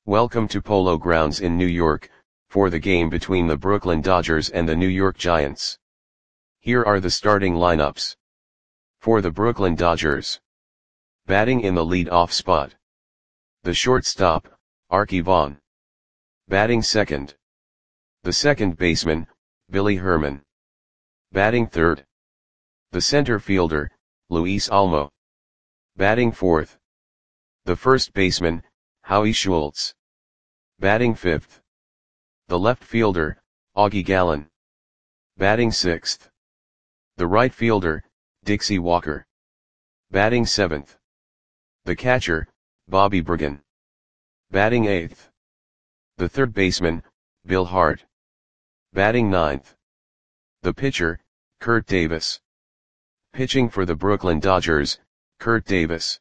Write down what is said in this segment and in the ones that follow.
Welcome to Polo Grounds in New York, for the game between the Brooklyn Dodgers and the New York Giants. Here are the starting lineups. For the Brooklyn Dodgers. Batting in the lead-off spot. The shortstop, Arky Vaughan. Batting second. The second baseman, Billy Herman. Batting third. The center fielder, Luis Almo. Batting fourth. The first baseman, Howie Schultz. Batting fifth. The left fielder, Augie Gallen. Batting sixth. The right fielder, Dixie Walker. Batting seventh. The catcher, Bobby Bergen. Batting eighth. The third baseman, Bill Hart. Batting ninth. The pitcher, Kurt Davis. Pitching for the Brooklyn Dodgers, Kurt Davis.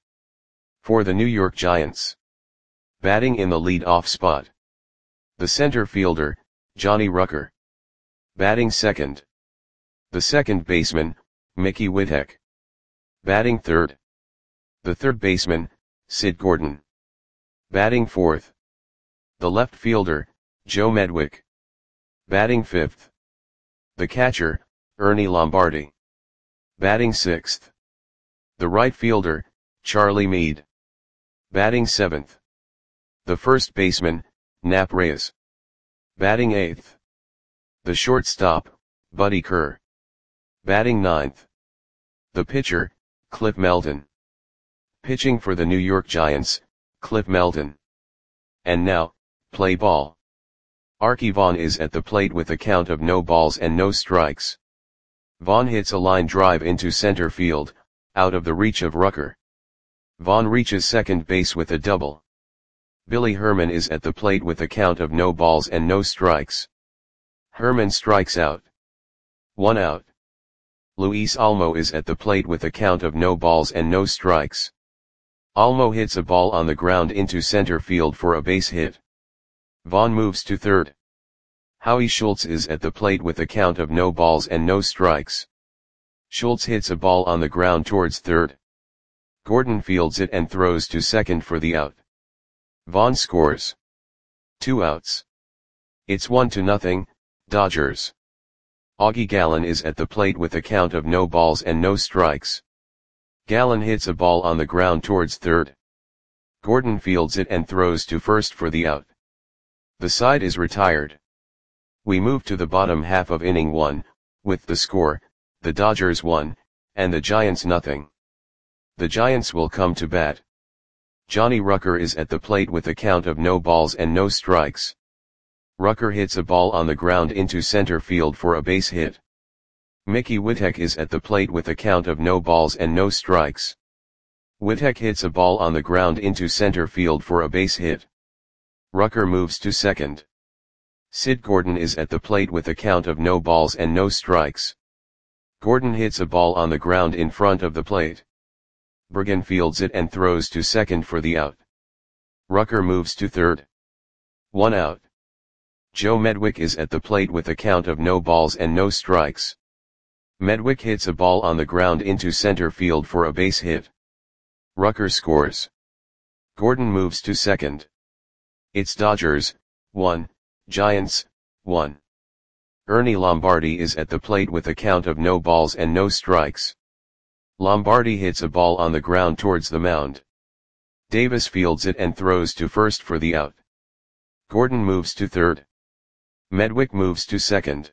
For the New York Giants. Batting in the lead-off spot. The center fielder, Johnny Rucker. Batting second. The second baseman, Mickey Whittek. Batting third. The third baseman, Sid Gordon. Batting fourth. The left fielder, Joe Medwick. Batting fifth. The catcher, Ernie Lombardi. Batting sixth. The right fielder, Charlie Meade. Batting seventh. The first baseman, Nap Reyes. Batting eighth. The shortstop, Buddy Kerr. Batting ninth. The pitcher, Cliff Melton. Pitching for the New York Giants, Cliff Melton. And now, play ball. Arky Vaughan is at the plate with a count of no balls and no strikes. Vaughan hits a line drive into center field, out of the reach of Rucker. Vaughan reaches second base with a double. Billy Herman is at the plate with a count of no balls and no strikes. Herman strikes out. 1 out. Luis Almo is at the plate with a count of no balls and no strikes. Almo hits a ball on the ground into center field for a base hit. Vaughan moves to third. Howie Schultz is at the plate with a count of no balls and no strikes. Schultz hits a ball on the ground towards third. Gordon fields it and throws to second for the out. Vaughan scores. 2 outs. It's 1-0, Dodgers. Augie Gallen is at the plate with a count of no balls and no strikes. Gallen hits a ball on the ground towards third. Gordon fields it and throws to first for the out. The side is retired. We move to the bottom half of inning 1, with the score, the Dodgers 1, and the Giants 0. The Giants will come to bat. Johnny Rucker is at the plate with a count of no balls and no strikes. Rucker hits a ball on the ground into center field for a base hit. Mickey Whittek is at the plate with a count of no balls and no strikes. Whittek hits a ball on the ground into center field for a base hit. Rucker moves to second. Sid Gordon is at the plate with a count of no balls and no strikes. Gordon hits a ball on the ground in front of the plate. Bergen fields it and throws to second for the out. Rucker moves to third. 1 out. Joe Medwick is at the plate with a count of no balls and no strikes. Medwick hits a ball on the ground into center field for a base hit. Rucker scores. Gordon moves to second. It's Dodgers 1, Giants 1. Ernie Lombardi is at the plate with a count of no balls and no strikes. Lombardi hits a ball on the ground towards the mound. Davis fields it and throws to first for the out. Gordon moves to third. Medwick moves to second.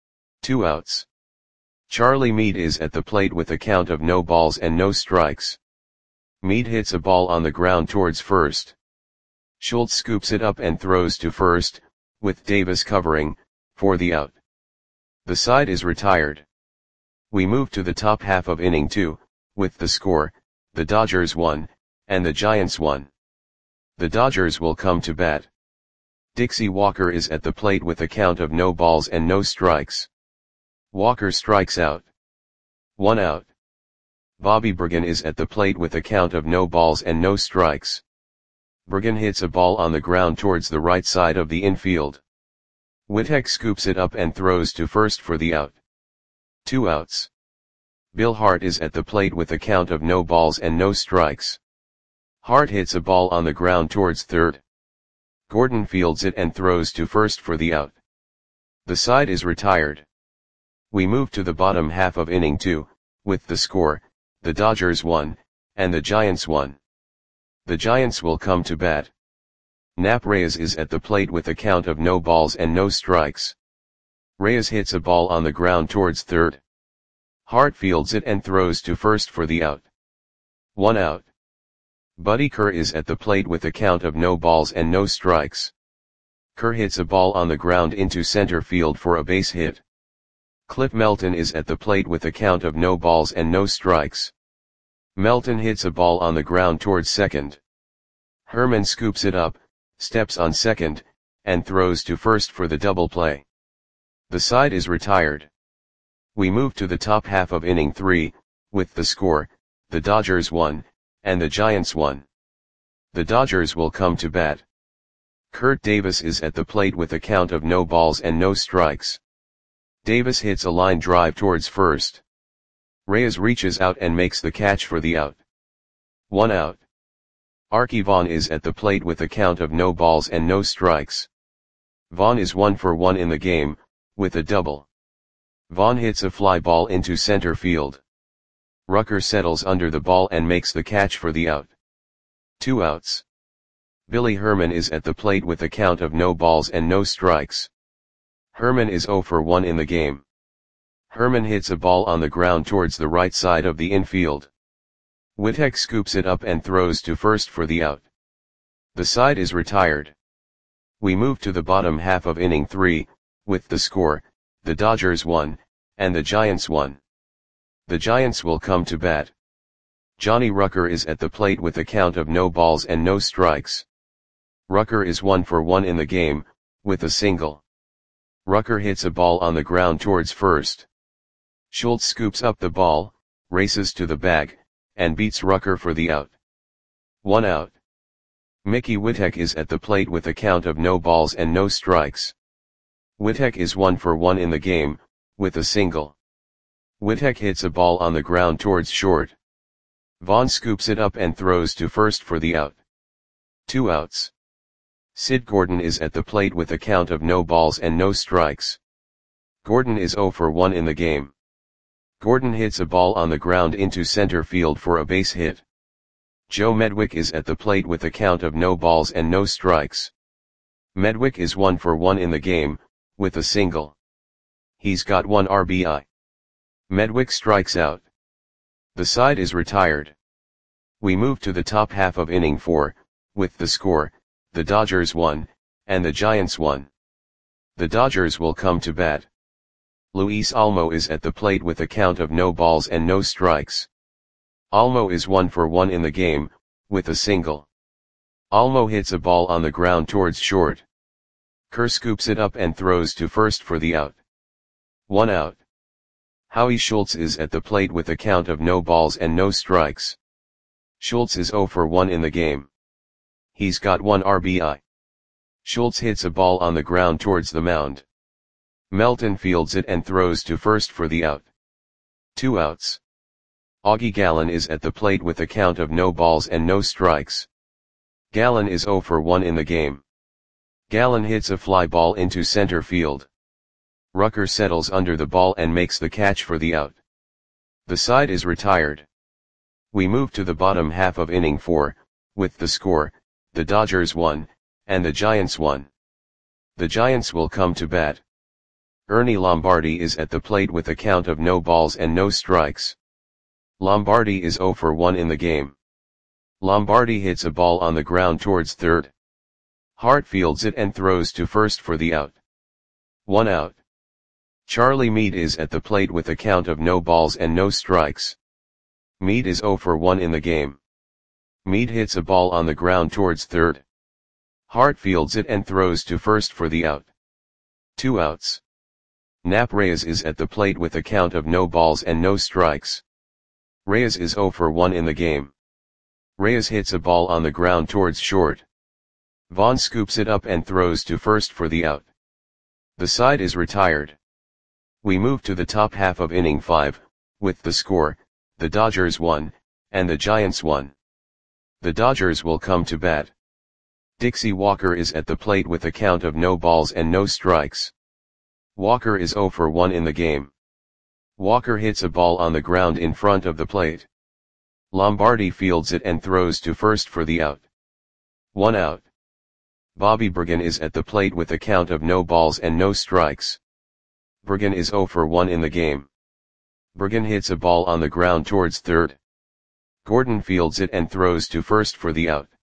2 outs. Charlie Meade is at the plate with a count of no balls and no strikes. Meade hits a ball on the ground towards first. Schultz scoops it up and throws to first, with Davis covering, for the out. The side is retired. We move to the top half of inning 2, with the score, the Dodgers 1, and the Giants 1. The Dodgers will come to bat. Dixie Walker is at the plate with a count of no balls and no strikes. Walker strikes out. 1 out. Bobby Bergen is at the plate with a count of no balls and no strikes. Bergen hits a ball on the ground towards the right side of the infield. Whittek scoops it up and throws to first for the out. 2 outs. Bill Hart is at the plate with a count of no balls and no strikes. Hart hits a ball on the ground towards third. Gordon fields it and throws to first for the out. The side is retired. We move to the bottom half of inning 2, with the score, the Dodgers won, and the Giants won. The Giants will come to bat. Nap Reyes is at the plate with a count of no balls and no strikes. Reyes hits a ball on the ground towards third. Hart fields it and throws to first for the out. 1 out. Buddy Kerr is at the plate with a count of no balls and no strikes. Kerr hits a ball on the ground into center field for a base hit. Cliff Melton is at the plate with a count of no balls and no strikes. Melton hits a ball on the ground towards second. Herman scoops it up, steps on second, and throws to first for the double play. The side is retired. We move to the top half of inning 3, with the score, the Dodgers won, and the Giants won. The Dodgers will come to bat. Kurt Davis is at the plate with a count of no balls and no strikes. Davis hits a line drive towards first. Reyes reaches out and makes the catch for the out. 1 out. Arky Vaughan is at the plate with a count of no balls and no strikes. Vaughan is 1 for 1 in the game, with a double. Vaughan hits a fly ball into center field. Rucker settles under the ball and makes the catch for the out. 2 outs. Billy Herman is at the plate with a count of no balls and no strikes. Herman is 0 for 1 in the game. Herman hits a ball on the ground towards the right side of the infield. Wittek scoops it up and throws to first for the out. The side is retired. We move to the bottom half of inning 3, with the score, the Dodgers won, and the Giants won. The Giants will come to bat. Johnny Rucker is at the plate with a count of no balls and no strikes. Rucker is 1 for 1 in the game, with a single. Rucker hits a ball on the ground towards first. Schultz scoops up the ball, races to the bag, and beats Rucker for the out. 1 out. Mickey Wittek is at the plate with a count of no balls and no strikes. Wittek is 1 for 1 in the game, with a single. Wittek hits a ball on the ground towards short. Vaughn scoops it up and throws to first for the out. 2 outs. Sid Gordon is at the plate with a count of no balls and no strikes. Gordon is 0 for 1 in the game. Gordon hits a ball on the ground into center field for a base hit. Joe Medwick is at the plate with a count of no balls and no strikes. Medwick is 1 for 1 in the game, with a single. He's got 1 RBI. Medwick strikes out. The side is retired. We move to the top half of inning 4, with the score, the Dodgers won, and the Giants won. The Dodgers will come to bat. Luis Olmo is at the plate with a count of no balls and no strikes. Olmo is 1 for 1 in the game, with a single. Olmo hits a ball on the ground towards short. Kerr scoops it up and throws to first for the out. 1 out. Howie Schultz is at the plate with a count of no balls and no strikes. Schultz is 0 for 1 in the game. He's got 1 RBI. Schultz hits a ball on the ground towards the mound. Melton fields it and throws to first for the out. 2 outs. Augie Gallen is at the plate with a count of no balls and no strikes. Gallen is 0 for 1 in the game. Gallen hits a fly ball into center field. Rucker settles under the ball and makes the catch for the out. The side is retired. We move to the bottom half of inning 4, with the score, the Dodgers won, and the Giants won. The Giants will come to bat. Ernie Lombardi is at the plate with a count of no balls and no strikes. Lombardi is 0 for 1 in the game. Lombardi hits a ball on the ground towards third. Hart fields it and throws to first for the out. 1 out. Charlie Meade is at the plate with a count of no balls and no strikes. Meade is 0 for 1 in the game. Meade hits a ball on the ground towards third. Hart fields it and throws to first for the out. 2 outs. Nap Reyes is at the plate with a count of no balls and no strikes. Reyes is 0 for 1 in the game. Reyes hits a ball on the ground towards short. Vaughn scoops it up and throws to first for the out. The side is retired. We move to the top half of inning 5, with the score, the Dodgers won, and the Giants won. The Dodgers will come to bat. Dixie Walker is at the plate with a count of no balls and no strikes. Walker is 0 for 1 in the game. Walker hits a ball on the ground in front of the plate. Lombardi fields it and throws to first for the out. 1 out. Bobby Bergen is at the plate with a count of no balls and no strikes. Bergen is 0 for 1 in the game. Bergen hits a ball on the ground towards third. Gordon fields it and throws to first for the out.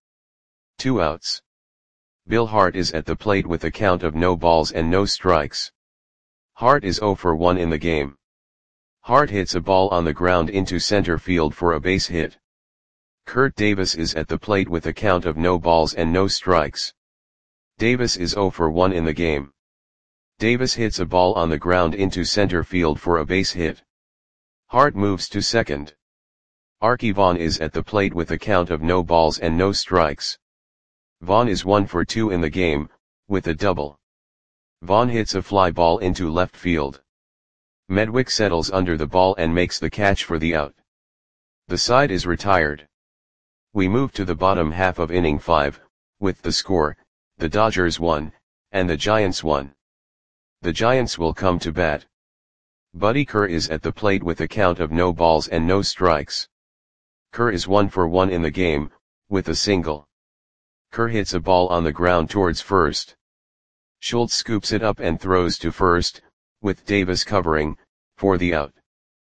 2 outs. Bill Hart is at the plate with a count of no balls and no strikes. Hart is 0 for 1 in the game. Hart hits a ball on the ground into center field for a base hit. Kurt Davis is at the plate with a count of no balls and no strikes. Davis is 0 for 1 in the game. Davis hits a ball on the ground into center field for a base hit. Hart moves to second. Archie Vaughn is at the plate with a count of no balls and no strikes. Vaughn is 1 for 2 in the game, with a double. Vaughn hits a fly ball into left field. Medwick settles under the ball and makes the catch for the out. The side is retired. We move to the bottom half of inning 5, with the score, the Dodgers won, and the Giants won. The Giants will come to bat. Buddy Kerr is at the plate with a count of no balls and no strikes. Kerr is 1 for 1 in the game, with a single. Kerr hits a ball on the ground towards first. Schultz scoops it up and throws to first, with Davis covering, for the out.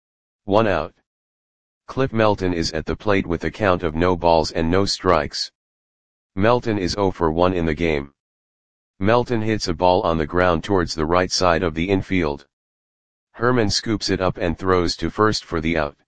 1 out. Cliff Melton is at the plate with a count of no balls and no strikes. Melton is 0 for 1 in the game. Melton hits a ball on the ground towards the right side of the infield. Herman scoops it up and throws to first for the out.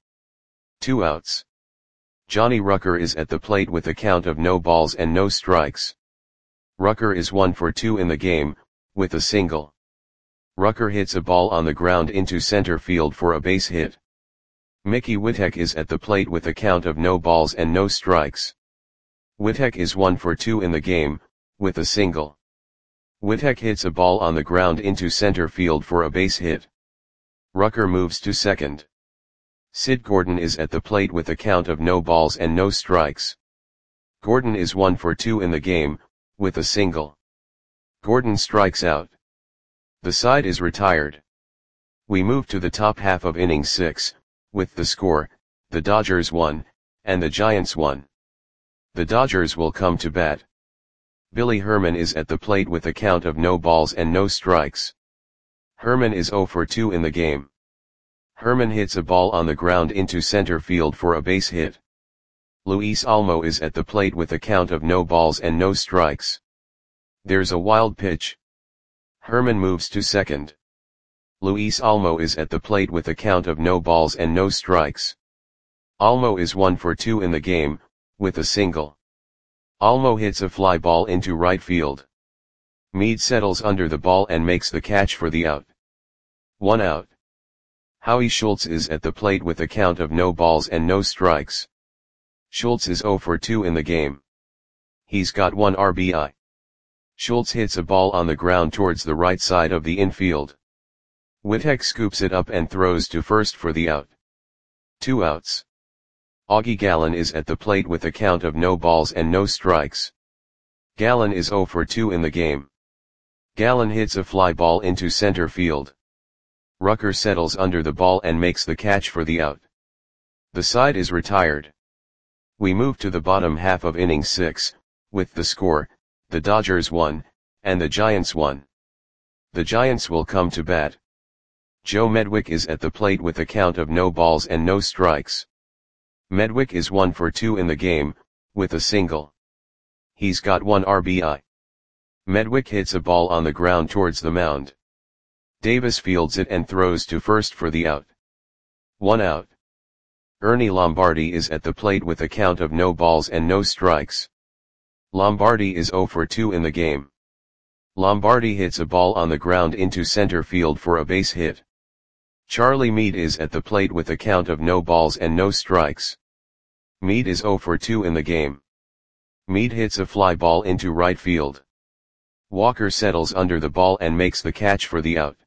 2 outs. Johnny Rucker is at the plate with a count of no balls and no strikes. Rucker is 1 for 2 in the game, with a single. Rucker hits a ball on the ground into center field for a base hit. Mickey Witek is at the plate with a count of no balls and no strikes. Witek is 1 for 2 in the game, with a single. Witek hits a ball on the ground into center field for a base hit. Rucker moves to second. Sid Gordon is at the plate with a count of no balls and no strikes. Gordon is 1 for 2 in the game, with a single. Gordon strikes out. The side is retired. We move to the top half of inning 6, with the score, the Dodgers won, and the Giants won. The Dodgers will come to bat. Billy Herman is at the plate with a count of no balls and no strikes. Herman is 0 for 2 in the game. Herman hits a ball on the ground into center field for a base hit. Luis Almo is at the plate with a count of no balls and no strikes. There's a wild pitch. Herman moves to second. Luis Almo is at the plate with a count of no balls and no strikes. Almo is 1 for 2 in the game, with a single. Almo hits a fly ball into right field. Meade settles under the ball and makes the catch for the out. 1 out. Howie Schultz is at the plate with a count of no balls and no strikes. Schultz is 0 for 2 in the game. He's got 1 RBI. Schultz hits a ball on the ground towards the right side of the infield. Witek scoops it up and throws to first for the out. 2 outs. Augie Gallen is at the plate with a count of no balls and no strikes. Gallen is 0 for 2 in the game. Gallen hits a fly ball into center field. Rucker settles under the ball and makes the catch for the out. The side is retired. We move to the bottom half of inning 6, with the score, the Dodgers won, and the Giants won. The Giants will come to bat. Joe Medwick is at the plate with a count of no balls and no strikes. Medwick is 1 for 2 in the game, with a single. He's got 1 RBI. Medwick hits a ball on the ground towards the mound. Davis fields it and throws to first for the out. 1 out. Ernie Lombardi is at the plate with a count of no balls and no strikes. Lombardi is 0 for 2 in the game. Lombardi hits a ball on the ground into center field for a base hit. Charlie Meade is at the plate with a count of no balls and no strikes. Meade is 0 for 2 in the game. Meade hits a fly ball into right field. Walker settles under the ball and makes the catch for the out.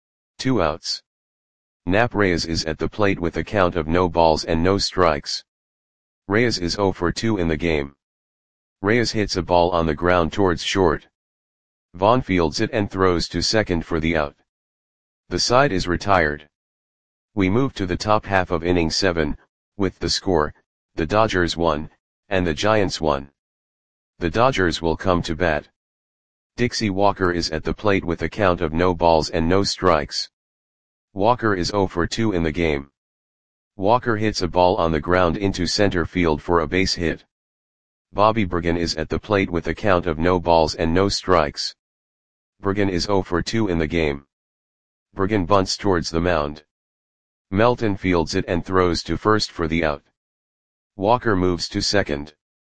2 outs. Nap Reyes is at the plate with a count of no balls and no strikes. Reyes is 0 for 2 in the game. Reyes hits a ball on the ground towards short. Vaughn fields it and throws to second for the out. The side is retired. We move to the top half of inning 7, with the score, the Dodgers won, and the Giants won. The Dodgers will come to bat. Dixie Walker is at the plate with a count of no balls and no strikes. Walker is 0 for 2 in the game. Walker hits a ball on the ground into center field for a base hit. Bobby Bergen is at the plate with a count of no balls and no strikes. Bergen is 0 for 2 in the game. Bergen bunts towards the mound. Melton fields it and throws to first for the out. Walker moves to second.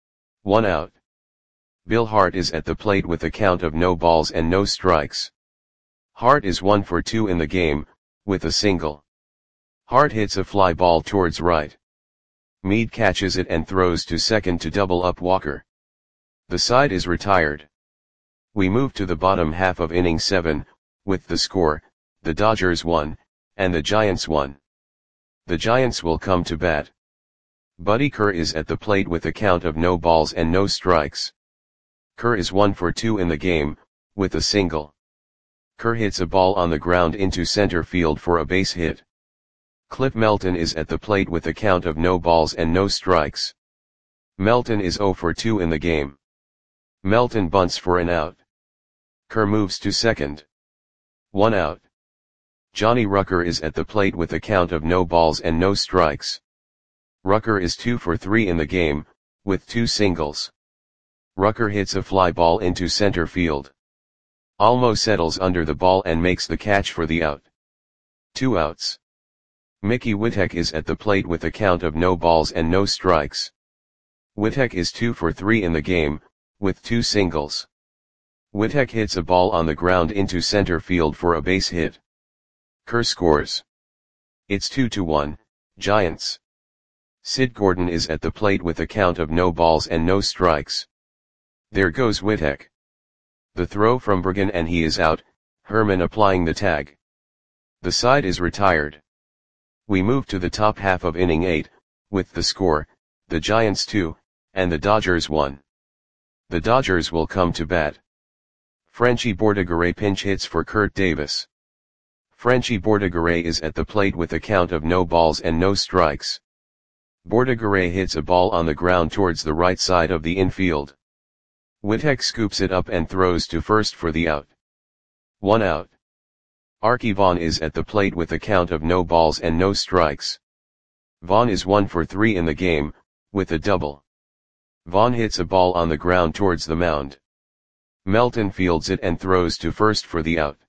1 out. Bill Hart is at the plate with a count of no balls and no strikes. Hart is 1 for 2 in the game, with a single. Hart hits a fly ball towards right. Meade catches it and throws to second to double up Walker. The side is retired. We move to the bottom half of inning 7, with the score, the Dodgers won, and the Giants won. The Giants will come to bat. Buddy Kerr is at the plate with a count of no balls and no strikes. Kerr is 1 for 2 in the game, with a single. Kerr hits a ball on the ground into center field for a base hit. Cliff Melton is at the plate with a count of no balls and no strikes. Melton is 0 for 2 in the game. Melton bunts for an out. Kerr moves to second. 1 out. Johnny Rucker is at the plate with a count of no balls and no strikes. Rucker is 2 for 3 in the game, with 2 singles. Rucker hits a fly ball into center field. Almo settles under the ball and makes the catch for the out. 2 outs. Mickey Witek is at the plate with a count of no balls and no strikes. Witek is 2 for 3 in the game, with 2 singles. Witek hits a ball on the ground into center field for a base hit. Kerr scores. It's 2-1, Giants. Sid Gordon is at the plate with a count of no balls and no strikes. There goes Witek. The throw from Bergen and he is out, Herman applying the tag. The side is retired. We move to the top half of inning 8, with the score, the Giants 2, and the Dodgers 1. The Dodgers will come to bat. Frenchie Bordegaray pinch hits for Kurt Davis. Frenchie Bordegaray is at the plate with a count of no balls and no strikes. Bordegaray hits a ball on the ground towards the right side of the infield. Witek scoops it up and throws to first for the out. 1 out. Archie Vaughn is at the plate with a count of no balls and no strikes. Vaughn is 1 for 3 in the game, with a double. Vaughn hits a ball on the ground towards the mound. Melton fields it and throws to first for the out.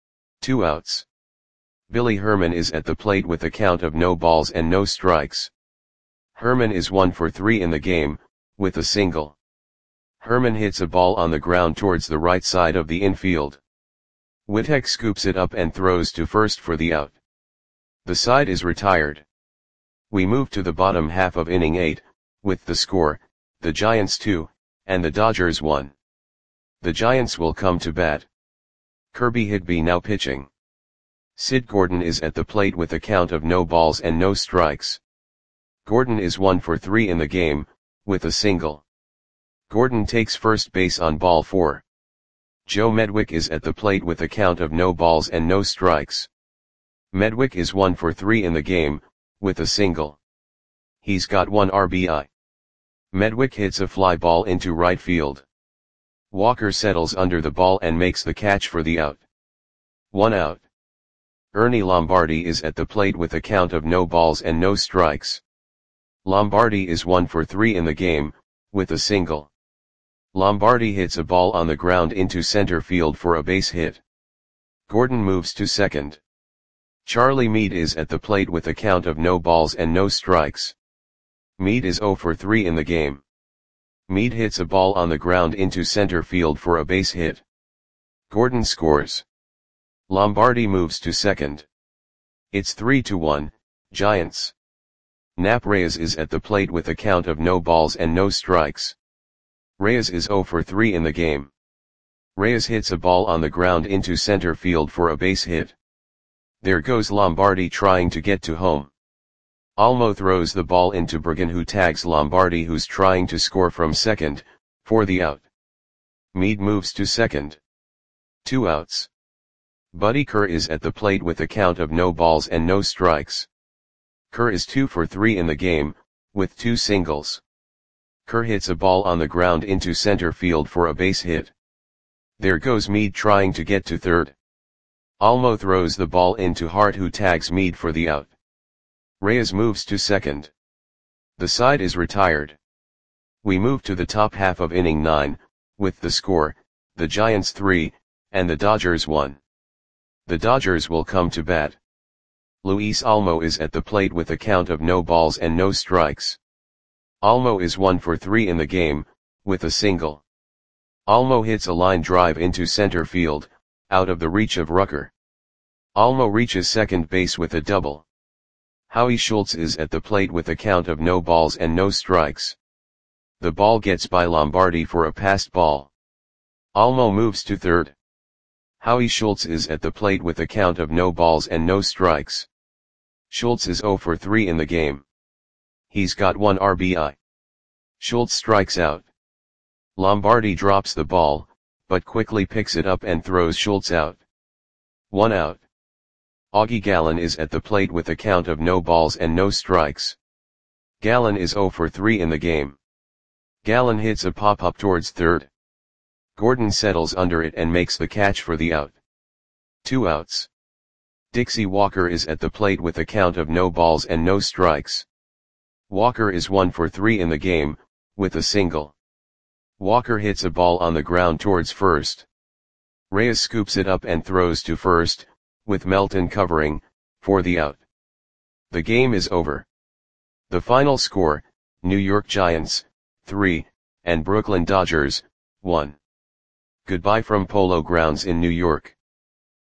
2 outs. Billy Herman is at the plate with a count of no balls and no strikes. Herman is 1 for 3 in the game, with a single. Herman hits a ball on the ground towards the right side of the infield. Witek scoops it up and throws to first for the out. The side is retired. We move to the bottom half of inning 8, with the score, the Giants 2, and the Dodgers 1. The Giants will come to bat. Kirby Higby now pitching. Sid Gordon is at the plate with a count of no balls and no strikes. Gordon is 1 for 3 in the game, with a single. Gordon takes first base on ball 4. Joe Medwick is at the plate with a count of no balls and no strikes. Medwick is 1 for 3 in the game, with a single. He's got 1 RBI. Medwick hits a fly ball into right field. Walker settles under the ball and makes the catch for the out. 1 out. Ernie Lombardi is at the plate with a count of no balls and no strikes. Lombardi is 1 for 3 in the game, with a single. Lombardi hits a ball on the ground into center field for a base hit. Gordon moves to second. Charlie Meade is at the plate with a count of no balls and no strikes. Meade is 0 for 3 in the game. Meade hits a ball on the ground into center field for a base hit. Gordon scores. Lombardi moves to second. It's 3-1, Giants. Nap Reyes is at the plate with a count of no balls and no strikes. Reyes is 0 for 3 in the game. Reyes hits a ball on the ground into center field for a base hit. There goes Lombardi trying to get to home. Almo throws the ball into Bergen, who tags Lombardi, who's trying to score from second, For the out. Mead moves to second. 2 outs. Buddy Kerr is at the plate with a count of no balls and no strikes. Kerr is 2 for 3 in the game, with 2 singles. Kerr hits a ball on the ground into center field for a base hit. There goes Mead trying to get to third. Almo throws the ball into Hart, who tags Mead for the out. Reyes moves to second. The side is retired. We move to the top half of inning 9, with the score, the Giants 3, and the Dodgers 1. The Dodgers will come to bat. Luis Almo is at the plate with a count of no balls and no strikes. Almo is 1 for 3 in the game, with a single. Almo hits a line drive into center field, out of the reach of Rucker. Almo reaches second base with a double. Howie Schultz is at the plate with a count of no balls and no strikes. The ball gets by Lombardi for a passed ball. Almo moves to third. Howie Schultz is at the plate with a count of no balls and no strikes. Schultz is 0 for 3 in the game. He's got 1 RBI. Schultz strikes out. Lombardi drops the ball, but quickly picks it up and throws Schultz out. 1 out. Augie Gallen is at the plate with a count of no balls and no strikes. Gallen is 0 for 3 in the game. Gallen hits a pop-up towards third. Gordon settles under it and makes the catch for the out. 2 outs. Dixie Walker is at the plate with a count of no balls and no strikes. Walker is 1 for 3 in the game, with a single. Walker hits a ball on the ground towards first. Reyes scoops it up and throws to first, with Melton covering, for the out. The game is over. The final score, New York Giants, 3, and Brooklyn Dodgers, 1. Goodbye from Polo Grounds in New York.